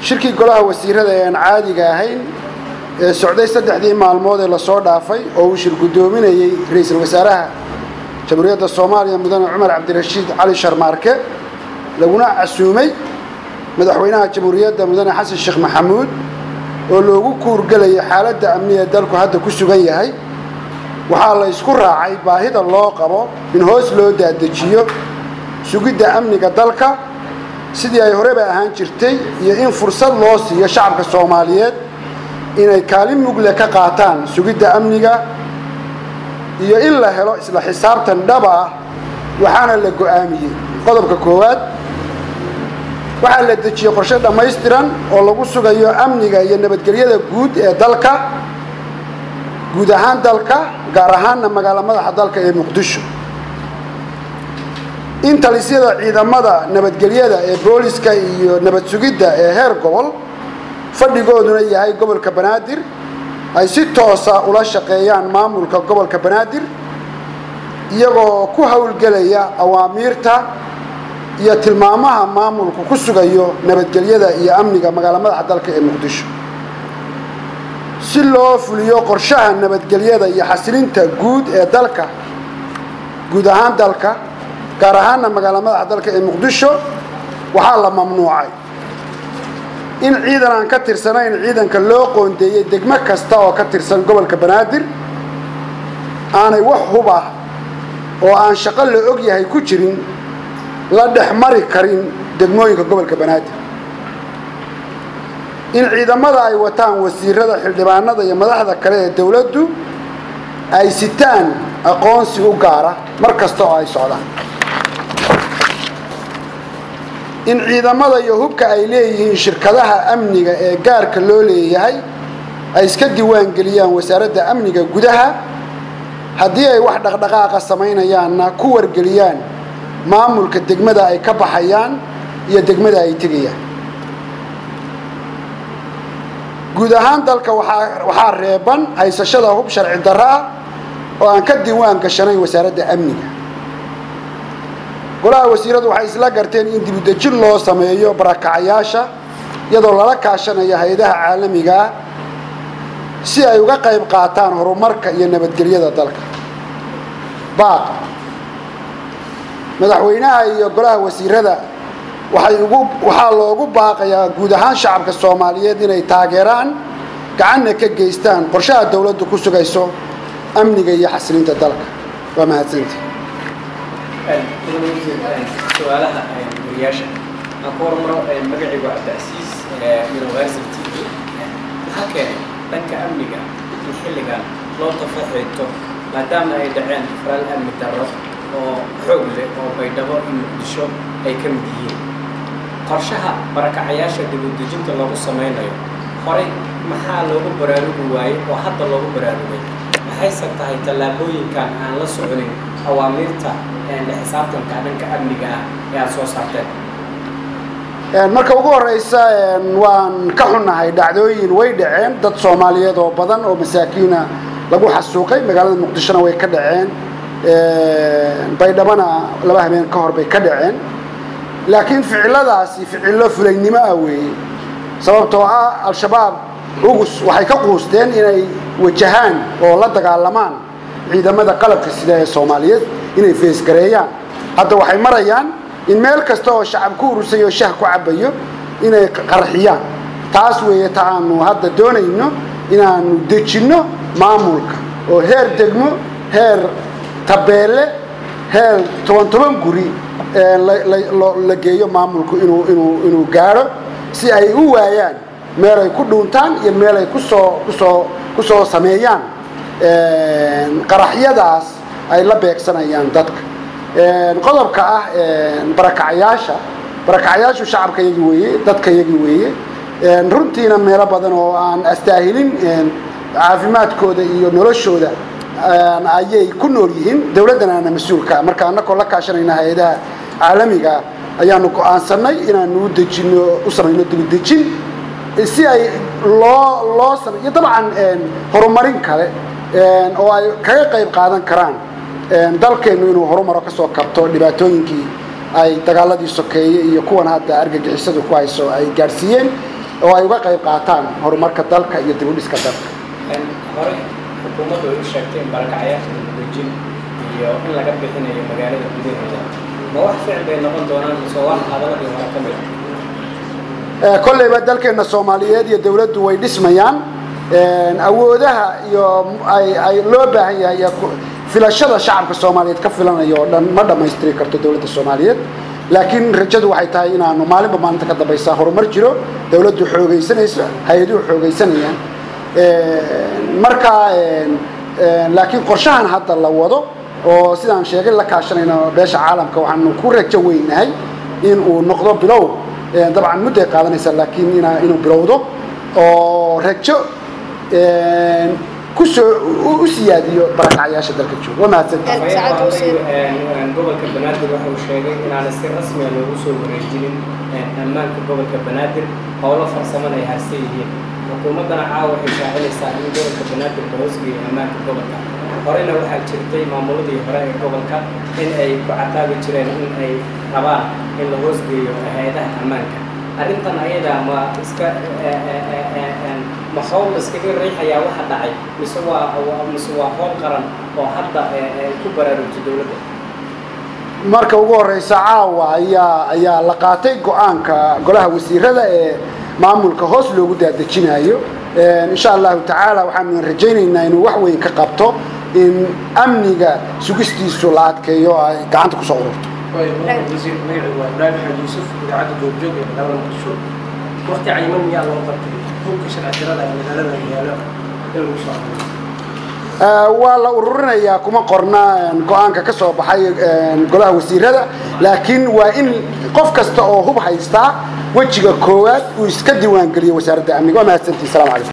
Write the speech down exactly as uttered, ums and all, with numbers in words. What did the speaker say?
shirkii golaha wasiirada ee aan caadiga ahayn ee socday saddexdii maalmood ee la soo dhaafay oo uu shir gudoominayay ra'iisul wasaaraha jamhuuriyadda Soomaaliya mudane Cumar Cabdirashiid Cali Sharmaarke laguna casuumay madaxweynaha jamhuuriyadda mudane Xasan Sheekh Maxamuud oo loogu kuurgalay xaaladda amniga dalku hadda ku sugan yahay waxaa la isku raacay baahida loo qabo in hoos loo daadejiyo sugidda amniga dalka sidii ay horeba ahaan jirtay iyo in fursad loo siiyo shacabka Soomaaliyeed inay kaalin mugle ka qaataan sugidda amniga iyo in la helo isla xisaabtan dhab ah waxaana la go'aamiyay qodobka koowaad waxaa la dejiyay qorshe dhammaystiran oo lagu sugayo amniga iyo nabadgelyada guud ee dalka guud ahaan dalka gaar ahaanna magaalada madaxda dalka ee Muqdisho in talisyada ciidamada nabadgelyada ee booliska iyo nabad sugidda ee heer gobol fadhigooduna yahay gobolka Banaadir ay si toos ah ula shaqeeyaan maamulka gobolka Banaadir iyagoo ku hawlgelaya awaamiirta iyo tilmaamaha maamulku ku sugayo nabadgelyada iyo amniga magaalada madaxda dalka ee Muqdisho si loo fuliyo qorshaha nabadgelyada iyo xasilinta guud ee dalka guud ahaan dalka gaar ahaan magaalada madaxda dalka ee Muqdisho waxaa la mamnuucay in ciidan aan ka tirsanayn ciidanka loo qoondeeyay degmo kasta oo ka tirsan gobolka Banaadir aanay wax huba oo aan shaqo la og yahay ku jirin la dhaxmari karin degmooyinka gobolka Banaadir in ciidamada ay wataan wasiirada xildhibaanada iyo madaxda kale ee dawladdu ay sitaan aqoonsi u gaara mar kasta oo ay socdaan in ciidamada iyo hubka ay leeyihiin shirkadaha amniga ee gaarka loo leeyahay ay iska diiwaan geliyaan wasaaradda amniga gudaha haddii ay wax dhaqdhaqaaqa samaynayaanna ku wargeliyaan maamulka degmada ay ka baxayaan iyo degmada ay tegayaan guud ahaan dalka waxaa waxaa reeban haysashada hub sharci darro ah oo aan ka diiwaan gashanayn wasaaradda amniga golaha wasiiradu waxay isla garteen in dib u dejin loo sameeyo barakacayaasha iyadoo lala kaashanayo hay'adaha caalamiga ah si ay uga qayb qaataan horumarka iyo nabadgelyada dalka baaq madaxweynaha iyo golaha wasiirada waxay ugu waxa loogu baaqayaa guud ahaan shacabka Soomaaliyeed inay taageeraan gacanna ka geystaan qorshaha dawladdu ku sugayso amniga iyo xasilinta dalka waa mahadsantahay su'aalaha wariyaasha aqoon maro magaciigu Cabdicasiis University T V halkee dhanka amniga xilligan loo tafaxeeyo maadaama ay dhaceen faral amni darro oo xoog leh oo baydhabo in Muqdisho ay ka mid yihiin qorshaha barakacayaasha dib u dejinta lagu sameynayo horay maxaa loogu baraarugi waayay oo hadda loogu baraarugay maxayse tahay tallaabooyinkan aan la soconin awaamirta ee la xisaabtanka dhanka amniga ee aad soo saarteen marka ugu horeysa waan ka xunnahay dhacdooyin way dhaceen dad Soomaaliyeed oo badan oo masaakiina lagu xasuuqay magaalada Muqdishona way ka dhaceen baydhabana laba habeen ka hor bay ka dhaceen laakiin ficiladaasi ficilo fulaynimo ah weey sababtoo ah al-shabaab ugus waxay ka quusteen inay wajahaan oo la dagaalamaan ciidamada qalabka sida ee Soomaaliyeed inay fees gareeyaan hadda waxay marayaan in meel kasta oo shacab ku urusay oo shaah ku cabayo inay qarxiyaan taas weeye taanu hadda doonayno inaanu dejino maamulka oo heer degmo heer tabeele heer toban toban guri la geeyo maamulku inuu inuu inuu gaaro si ay u waayaan meel ay ku dhuuntaan iyo meel ay ku soo ku soo ku soo sameeyaan qaraxyadaas ay la beegsanayaan dadka qodobka ah barakacayaasha barakacayaashu shacabka yagi weeye dadka yagi weeye runtiina meelo badan oo aan astaahilin caafimaadkooda iyo noloshooda ayay ku nool yihiin dawladana mas'uulka marka anako la kaashanayna hay'adaha caalamiga ayaanu go'aansanay inaanu u dejino u sameeyno dib u dejin si ay loo loo sameeyo dabcan horumarin kale oo ay kaga qayb qaadan karaan dalkeenu inuu horumar ka soo kabto dhibaatooyinkii ay dagaaladii sokeeyay iyo kuwan hadda argagixisadu ku hayso ay gaarsiiyeen oo ay uga qayb qaataan horumarka dalka iyo dib u dhiska dalka. hore xukuumaddu ay u sheegtay in barakacayaasha dejin iyo in laga bixinayo magaalada gudaheeda ma wax ficil bay noqon doonaan mise wax hadaladii hore ka mid ah kolleyba dalkeena Soomaaliyeed iyo dawladdu way dhismayaan awoodaha iyo ay ay loo baahan yahay filashada shacabka Soomaaliyeed ka filanayo oo dhan ma dhamaystiri karto dawladda Soomaaliyeed laakiin rajadu waxay tahay inaanu maalinba maalinta ka dambaysa horumar jiro dawladdu xoogaysanayso hay'aduhu xoogaysanayaan marka laakiin qorshahan hadda la wado oo sidaan sheegay la kaashanayno beesha caalamka waxaanu ku rajo weynahay in uu noqdo bilow dabcan muddo qaadanaysa laakiin inuu bilowdo oo rajo kusoo u siyaadiyo barakacayaasha dalka jooga wamaadsantahay gobolka Banaadir waxa uu sheegay inaan si rasmi ah loogu soo wareejinin ammaanka gobolka Banaadir howlo farsamada ay haysay yihiin xukuumadana caawa waxay shaacinaysaa in gobolka Banaadir uu hoosgeeyo ammaanka gobolka horena waxaa jirtay maamuladii hore ee gobolka in ay ku cadaabi jireen in ay rabaan in la hoosgeeyo hay'adaha ammaanka arrintan ayada ma iska ma hawl iskaga riixaya waxa dhacay mise waa mise waa hawl qaran oo hadda ay ku baraarujisay dawladda marka ugu horeysa caawa ayaa ayaa la qaatay go'aanka golaha wasiirada ee maamulka hoos loogu daadejinayo insha Allah ta'ala waxaan rajaynaynaa inuu wax weyn ka qabto in amniga sugistiisu la adkeeyo ay gacanta ku soo ururto وزير مير وإبراهيم حاج يوسف وعد جوجوج مقالة مقشور وقت عيمان يا الله قبل هو كشر اعتراض على مقالة رجالة المصاب waa la ururinayaa kuma qorna go'aanka ka soo baxay golaha wasiirada laakiin waa in qof kasta oo hub haysta wajiga koowaad uu iska diiwaan geliyo wasaaradda amniga ma ahsantii salaam alaykum